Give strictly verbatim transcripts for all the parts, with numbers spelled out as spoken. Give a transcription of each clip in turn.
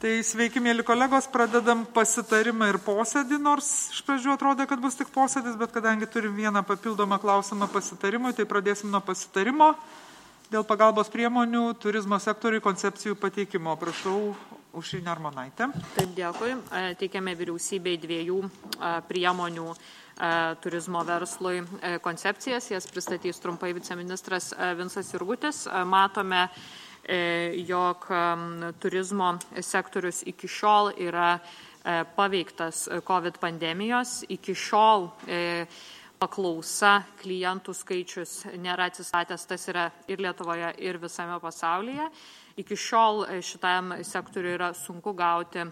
Tai sveiki, mėly kolegos, pradedam pasitarimą ir posėdį, nors iš pradžių atrodo, kad bus tik posėdis, bet kadangi turim vieną papildomą klausimą pasitarimui, tai pradėsim nuo pasitarimo dėl pagalbos priemonių turizmo sektoriui koncepcijų pateikimo. Prašau, Aušrinė Armonaitė. Taip, dėkui. Teikiame vyriausybei dviejų priemonių turizmo verslui koncepcijas. Jas pristatys trumpai viceministras Vincas Jurgutis. Matome, jog turizmo sektorius iki šiol yra paveiktas COVID pandemijos. Iki šiol paklausa klientų skaičius nėra atsistatęs, tas yra ir Lietuvoje, ir visame pasaulyje. Iki šiol šitam sektoriui yra sunku gauti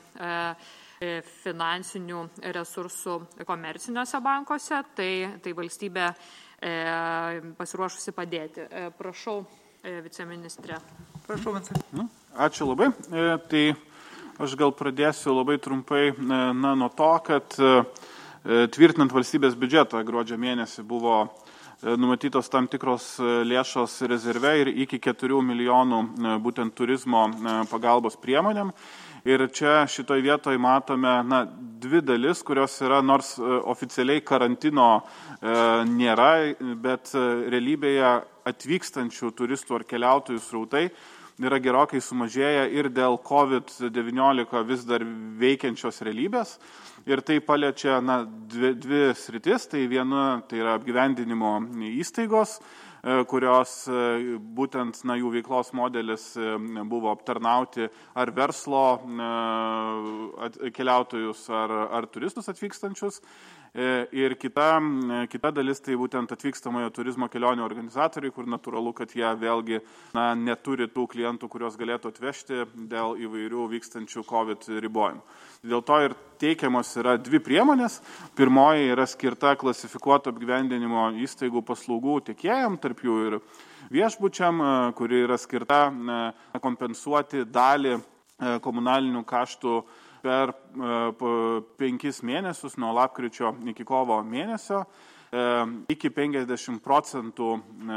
finansinių resursų komerciniuose bankuose, tai, tai valstybė pasiruošusi padėti. Prašau, viceministrė. Prašau, Vincai. Ačiū labai. Tai aš gal pradėsiu labai trumpai na, nuo to, kad tvirtinant valstybės biudžetą gruodžio mėnesį buvo numatytos tam tikros lėšos rezerve ir iki keturių milijonų būtent turizmo pagalbos priemonėm. Ir čia šitoj vietoj matome na, dvi dalis, kurios yra, nors oficialiai karantino e, nėra, bet realybėje atvykstančių turistų ar keliautojų srautai yra gerokai sumažėję ir dėl COVID devyniolika vis dar veikiančios realybės. Ir tai paliečia na, dvi, dvi sritis, tai viena tai yra apgyvendinimo įstaigos, kurios būtent na, jų veiklos modelis buvo aptarnauti ar verslo keliautojus, ar, ar turistus atvykstančius. Ir kita, kita dalis tai būtent atvykstamojo turizmo kelionių organizatoriai, kur natūralu, kad jie vėlgi na, neturi tų klientų, kurios galėtų atvežti dėl įvairių vykstančių COVID ribojimų. Dėl to ir teikiamos yra dvi priemonės. Pirmoji yra skirta klasifikuoto apgyvendinimo įstaigų paslaugų tiekėjam, tarp jų ir viešbučiam, kuri yra skirta kompensuoti dalį komunalinių kaštų per penkis mėnesius nuo lapkričio iki kovo mėnesio iki penkiasdešimt procentų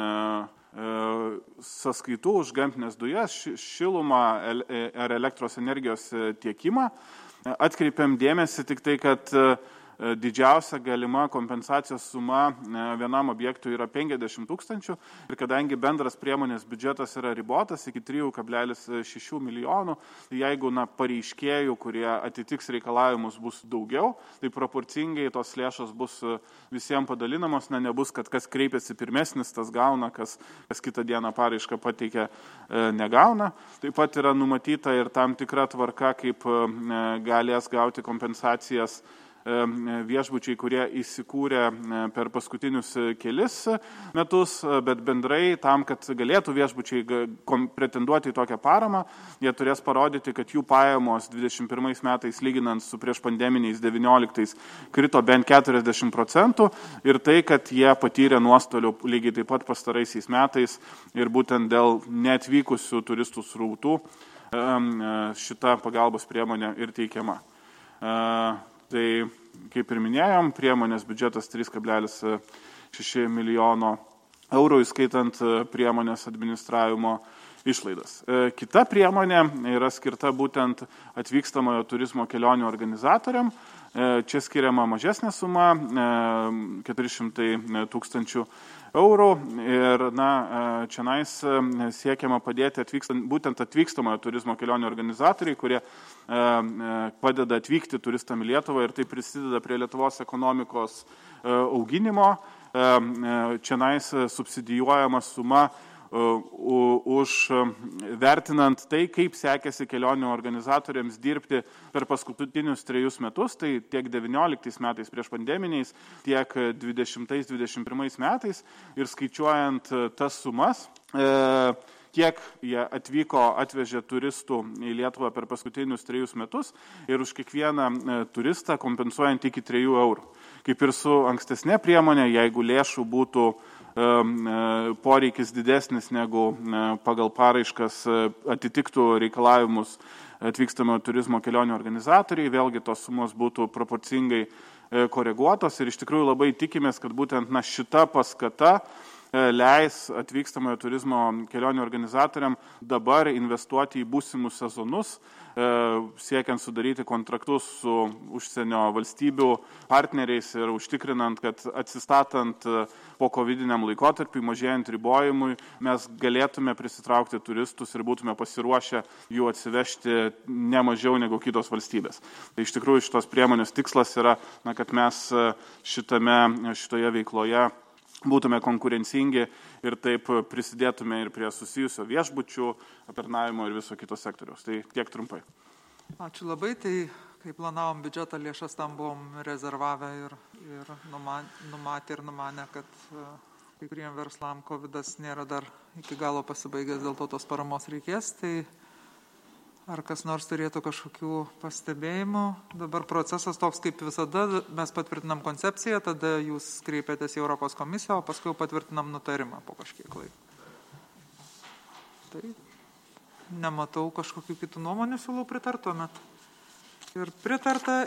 sąskaitų už gamtines dujas, šilumą ar elektros energijos tiekimą. Atkreipiam dėmesį tik tai, kad didžiausia galima kompensacijos suma vienam objektui yra penkiasdešimt tūkstančių ir kadangi bendras priemonės biudžetas yra ribotas iki trijų kablelis šešių milijonų, tai jeigu na, pareiškėjų, kurie atitiks reikalavimus, bus daugiau, tai proporcingai tos lėšos bus visiems padalinamos, na, nebus, kad kas kreipiasi pirmesnis, tas gauna, kas, kas kitą dieną paraišką pateikia, negauna. Taip pat yra numatyta ir tam tikra tvarka, kaip galės gauti kompensacijas viešbučiai, kurie įsikūrė per paskutinius kelis metus, bet bendrai tam, kad galėtų viešbučiai pretenduoti į tokią paramą, jie turės parodyti, kad jų pajamos dvidešimt pirmais metais lyginant su prieš pandeminiais devynioliktais krito bent keturiasdešimt procentų ir tai, kad jie patyrė nuostolių lygiai taip pat pastaraisiais metais ir būtent dėl neatvykusių turistų srautų šita pagalbos priemonė ir teikiama. Tai, kaip ir minėjom, priemonės biudžetas trys kablelis šeši milijono eurų, įskaitant priemonės administravimo išlaidas. Kita priemonė yra skirta būtent atvykstamojo turizmo kelionių organizatoriam. Čia skiriama mažesnė suma, keturi šimtai tūkstančių eurų ir na, čionais siekiama padėti atvykstant, būtent atvykstamojo turizmo kelionių organizatoriai, kurie padeda atvykti turistam į Lietuvą ir tai prisideda prie Lietuvos ekonomikos auginimo. Čionais subsidijuojama suma už vertinant tai, kaip sekėsi kelionių organizatoriams dirbti per paskutinius trejus metus, tai tiek devynioliktais metais prieš pandeminiais, tiek dvidešimtais dvidešimt pirmais metais ir skaičiuojant tas sumas, kiek jie atvyko, atvežė turistų į Lietuvą per paskutinius trejus metus ir už kiekvieną turistą kompensuojant iki trijų eurų. Kaip ir su ankstesnė priemonė, jeigu lėšų būtų poreikis didesnis negu pagal paraiškas atitiktų reikalavimus atvykstamojo turizmo kelionių organizatoriai, vėlgi tos sumos būtų proporcingai koreguotos ir iš tikrųjų labai tikimės, kad būtent na, šita paskata leis atvykstamojo turizmo kelionių organizatoriam dabar investuoti į būsimus sezonus, siekiant sudaryti kontraktus su užsienio valstybių partneriais ir užtikrinant, kad atsistatant po kovidiniam laikotarpiui, mažėjant ribojimui, mes galėtume prisitraukti turistus ir būtume pasiruošę jų atsivežti ne mažiau negu kitos valstybės. Tai iš tikrųjų šitos priemonės tikslas yra, na, kad mes šitame, šitoje veikloje būtume konkurencingi ir taip prisidėtume ir prie susijusio viešbučių, aptarnavimo ir viso kito sektoriaus. Tai tiek trumpai. Ačiū labai. Tai kai planavom biudžetą, lėšas tam buvom rezervavę ir, ir numatę ir numanę, kad kai kuriem verslam kovidas nėra dar iki galo pasibaigęs, dėl to tos paramos reikės. Tai ar kas nors turėtų kažkokių pastebėjimų? Dabar procesas toks kaip visada, mes patvirtinam koncepciją, tada jūs kreipiatės į Europos komisiją, o paskui patvirtinam nutarimą po kažkiek laiko. Tai nematau kažkokių kitų nuomonių, siūlau pritartuomet. Ir pritarta